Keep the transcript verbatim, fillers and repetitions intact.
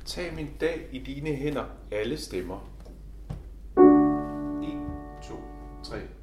Tag min dag i dine hænder, alle stemmer. en, to, tre.